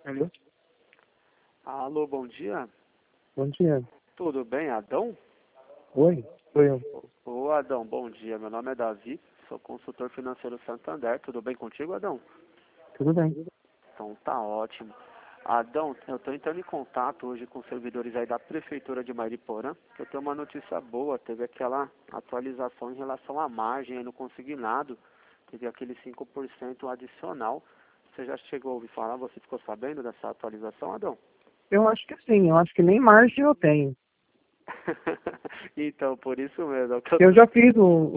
Alô? Alô, bom dia. Bom dia. Tudo bem, Adão? Oi, sou eu. Ô, Adão, bom dia. Meu nome é Davi, sou consultor financeiro Santander. Tudo bem contigo, Adão? Tudo bem? Então tá ótimo. Adão, eu estou entrando em contato hoje com servidores aí da Prefeitura de Mariporã, que eu tenho uma notícia boa. Teve aquela atualização em relação à margem aí no consignado, teve aquele 5% adicional. Você já chegou a ouvir falar? Você ficou sabendo dessa atualização, Adão? Eu acho que sim, eu acho que nem margem eu tenho. Então, por isso mesmo. Eu já fiz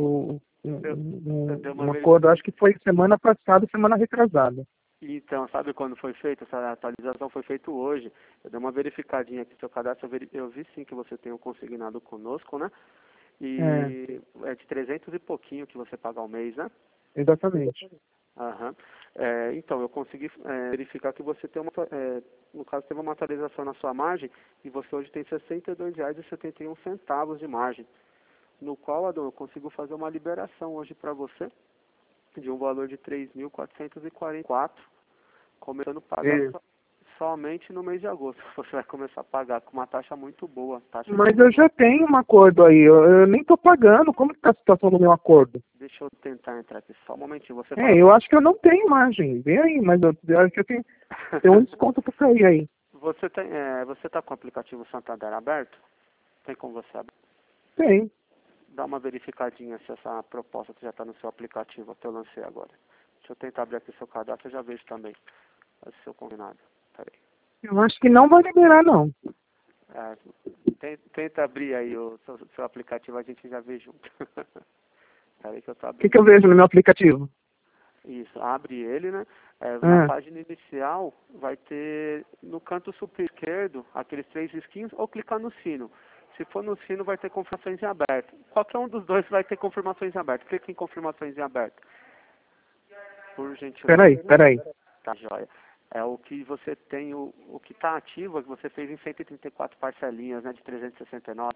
eu dei uma um vez. acordo, acho que foi semana passada, semana retrasada. Então, sabe quando foi feita? Essa atualização foi feita hoje. Eu dei uma verificadinha aqui no seu cadastro, eu vi sim que você tem um consignado conosco, né? É, E é de 300 e pouquinho que você paga ao mês, né? exatamente. Aham. Então, eu consegui verificar que você tem no caso, teve uma atualização na sua margem e você hoje tem R$ 62,71 de margem, no qual, Adão, eu consigo fazer uma liberação hoje para você de um valor de 3.444, começando a pagar É. somente no mês de agosto. Você vai começar a pagar com uma taxa muito boa, taxa de Mas eu juros. já tenho um acordo aí, eu nem tô pagando. Como que tá a situação do meu acordo? Deixa eu tentar entrar aqui só um momentinho. Você É, fala eu acho que eu não tenho margem. Vem aí, mas eu acho que eu tenho um desconto pra sair aí. você tá com o aplicativo Santander aberto? Tem como você abrir? Tem. Dá uma verificadinha se essa proposta já está no seu aplicativo que eu lancei agora. Deixa eu tentar abrir aqui o seu cadastro, eu já vejo também o seu combinado. Peraí. Eu acho que não vai liberar, não. Tenta abrir aí o seu aplicativo, a gente já vê junto. Peraí que eu tô O que abrindo. eu vejo no meu aplicativo? Isso, abre ele, né? Na Ah, página inicial vai ter no canto superior esquerdo aqueles três risquinhos ou clicar no sino. Se for no sino vai ter confirmações em aberto. Qualquer um dos dois vai ter confirmações em aberto. Clique em confirmações em aberto. Por gentileza. peraí. Tá, joia. É o que você tem, o que está ativo, é que você fez em 134 parcelinhas, né, de 369.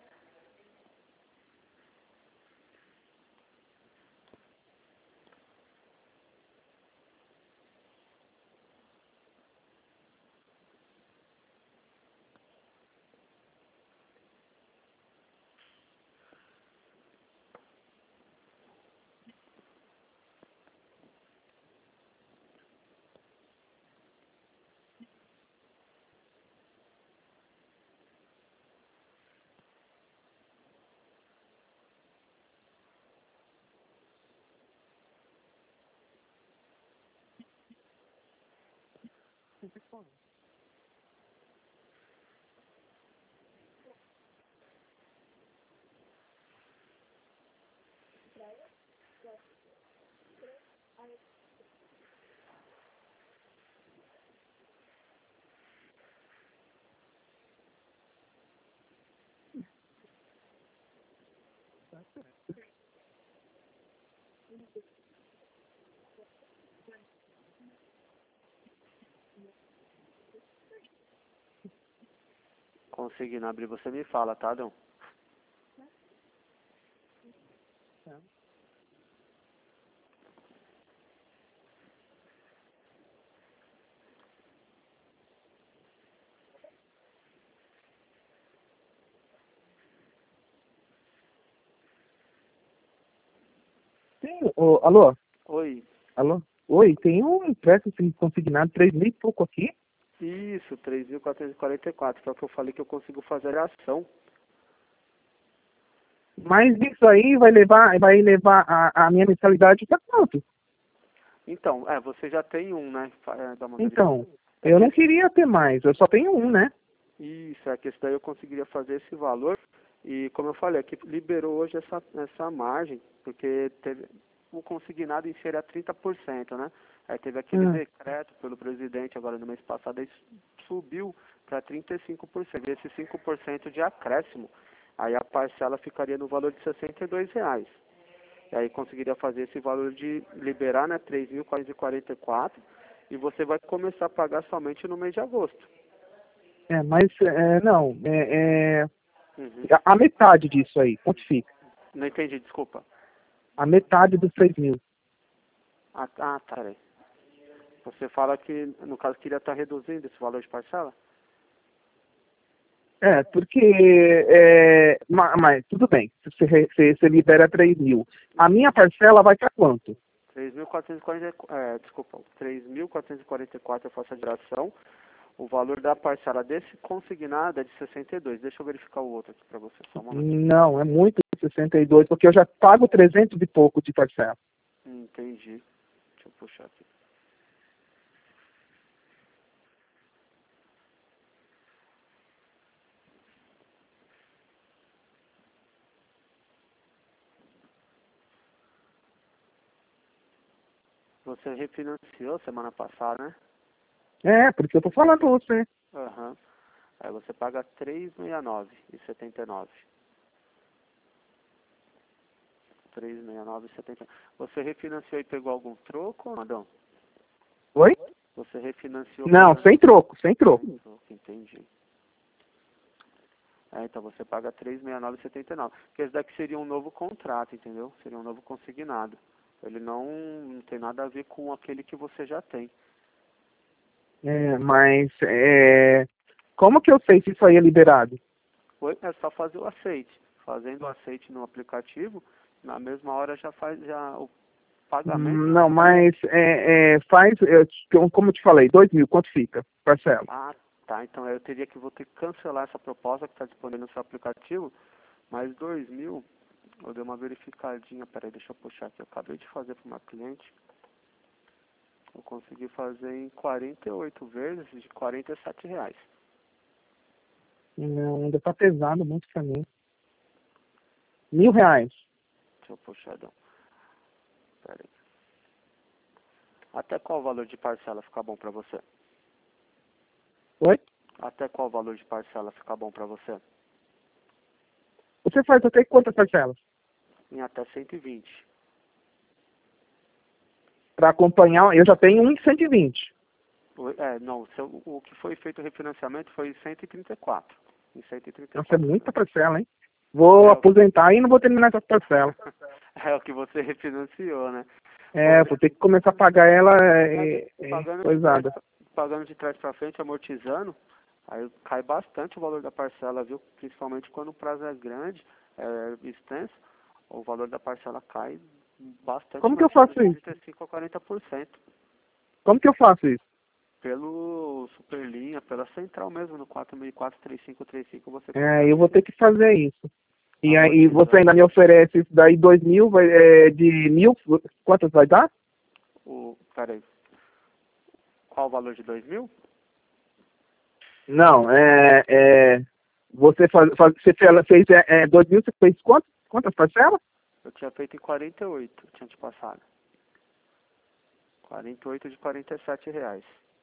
Conseguindo abrir, você me fala, tá, Adão? Tem, alô? Oi. Alô? Oi, tem um empréstimo consignado 3.000 e pouco aqui, Isso, 3.444. Só que eu falei que eu consigo fazer a ação. mas isso aí vai levar a minha mensalidade para quanto? Então, você já tem um, né? Dá uma verificada. Então, É eu que não queria ter mais, eu só tenho um, né? isso, é que esse daí eu conseguiria fazer esse valor. E como eu falei, aqui liberou hoje essa margem, porque teve o consignado em si era 30%, né? Aí teve aquele Ah, decreto pelo presidente agora no mês passado, aí subiu para 35%. Esse 5% de acréscimo, aí a parcela ficaria no valor de R$ 62. E aí conseguiria fazer esse valor de liberar, né, 3.444, e você vai começar a pagar somente no mês de agosto. mas não, Uhum. a metade disso aí, quanto fica? Não entendi, desculpa. A metade dos 3.000. Tá, peraí. Você fala que, no caso, queria estar reduzindo esse valor de parcela? Porque, mas tudo bem, você libera 3 mil. A minha parcela vai para quanto? 3.440, desculpa, 3.444 eu faço a geração. O valor da parcela desse consignado é de 62. Deixa eu verificar o outro aqui para você, só um momento. Não, é muito 62, porque eu já pago 300 e pouco de parcela. Entendi. Deixa eu puxar aqui. Você refinanciou semana passada, né? Porque eu tô falando pra você. Aham. Aí você paga 369,79. 369,79. Você refinanciou e pegou algum troco, Adão? Oi? Você refinanciou... Não, sem troco, sem troco. Sem troco, entendi. Então você paga 369,79. Porque esse daqui seria um novo contrato, entendeu? Seria um novo consignado. Ele não tem nada a ver com aquele que você já tem. Mas como que eu sei se isso aí é liberado? É só fazer o aceite. Fazendo o aceite no aplicativo, na mesma hora já faz o pagamento. Não, mas como eu te falei, 2 mil, quanto fica? Parcela. Ah, tá. Então eu vou ter que cancelar essa proposta que está disponível no seu aplicativo. Mais 2 mil, eu dei uma verificadinha. Peraí, deixa eu puxar aqui. Eu acabei de fazer para uma cliente. Eu consegui fazer em 48 vezes de R$ 47. Não, ainda tá pesado muito pra mim. R$ 1.000. Deixa eu puxar, Adão. Peraí. Até qual valor de parcela fica bom para você? Oi? Até qual valor de parcela fica bom para você? Você faz até quantas parcelas? Em até 120. Para acompanhar, eu já tenho um em 120. Não, o que foi feito o refinanciamento foi em 134. Em 134. Nossa, é muita parcela, hein? Vou aposentar e não vou terminar essa parcela. É o que você refinanciou, né? Vou ter que começar a pagar ela coisada. Pagando de trás para frente, amortizando, aí cai bastante o valor da parcela, viu? Principalmente quando o prazo é grande, extenso, o valor da parcela cai bastante. Como que eu faço isso? De 35% a 40%. Como que eu faço isso? Pelo Superlinha, pela central mesmo, no 4.43535 você eu vou ter que fazer isso. E aí você ainda me oferece isso daí 2 mil, de 1.000, quantos vai dar? Peraí. Qual o valor de 2 mil? Não, você fez 2 mil, você fez quantas parcelas? Eu tinha feito em 48, tinha te passado. 48 de R$ 47.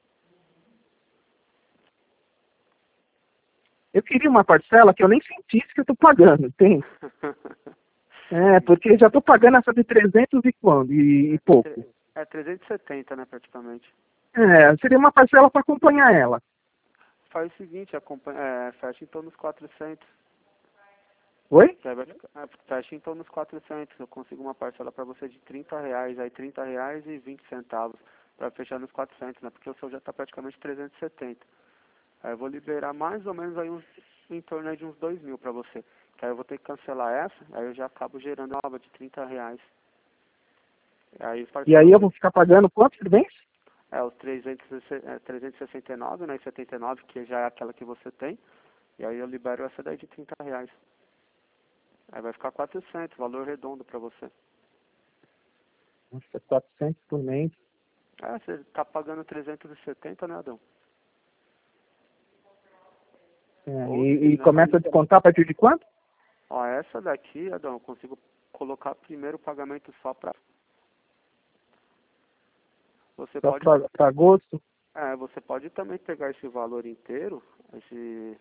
Eu queria uma parcela que eu nem sentisse que eu tô pagando, entende? Porque já tô pagando essa de 300 e pouco. 370, né, praticamente. Seria uma parcela para acompanhar ela. Faz o seguinte, fecha em torno dos 400. Oi? Fecha em torno dos 400. Eu consigo uma parcela para você de R$ 30, aí R$ 30,20 para fechar nos 400, né? Porque o seu já está praticamente 370. Aí eu vou liberar mais ou menos aí em torno aí de uns 2 mil para você. Que aí eu vou ter que cancelar essa, aí eu já acabo gerando uma de R$ 30. E aí eu vou ficar pagando quanto por mês? Os 369, né, 79, que já é aquela que você tem. E aí eu libero essa daí de R$ 30. Aí vai ficar 400, valor redondo para você. Nossa, 400 por mês. Você está pagando 370, né, Adão? E começa a descontar a partir de quanto? Essa daqui, Adão, eu consigo colocar primeiro o pagamento só para... Só para agosto? Você pode também pegar esse valor inteiro, esse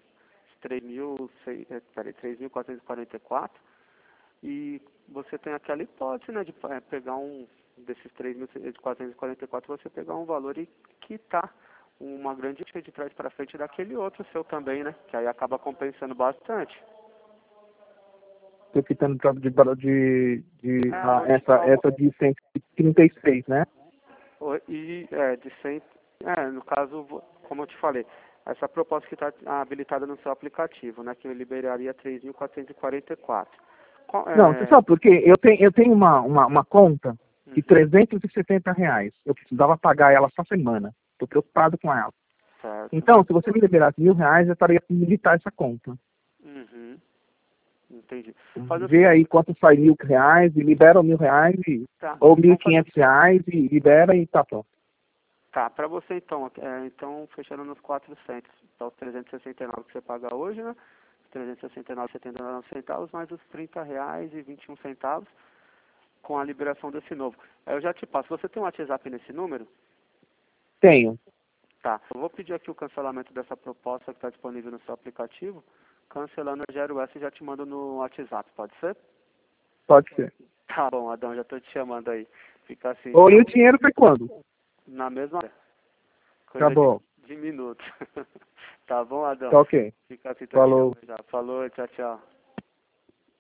3.444, e você tem aquela hipótese, né, de pegar desses 3.444, você pegar um valor e quitar uma grande cheia de trás para frente daquele outro seu também, né, que aí acaba compensando bastante. Estou quitando essa de 136, né? De 100, no caso, como eu te falei, essa proposta que está habilitada no seu aplicativo, né, que eu liberaria 3.444. Não, você sabe por quê? Eu tenho uma conta de R$ 370. Eu precisava pagar ela essa semana. Estou preocupado com ela. Certo. Então, se você me liberasse R$ 1.000, eu estaria a militar essa conta. Uhum. Entendi. Vê aí quanto sai R$ 1.000 e libera R$ 1.000 Tá. ou R$ 1.500 e libera e tá pronto. Tá, para você então fechando nos 400, tá os 369 que você paga hoje, né? 369,79 centavos, mais os R$ 30,21 com a liberação desse novo. Aí eu já te passo. Você tem um WhatsApp nesse número? Tenho. Tá. Eu vou pedir aqui o cancelamento dessa proposta que está disponível no seu aplicativo. Cancelando, eu gero essa e já te mando no WhatsApp, pode ser? Pode ser. Tá bom, Adão, já tô te chamando aí. Fica assim. Ou e o dinheiro foi quando? Na mesma hora. Tá Coisa bom. de minutos. Tá bom, Adão? Tá ok. Fica assim, tô te Falou. chamando já. Falou, tchau, tchau.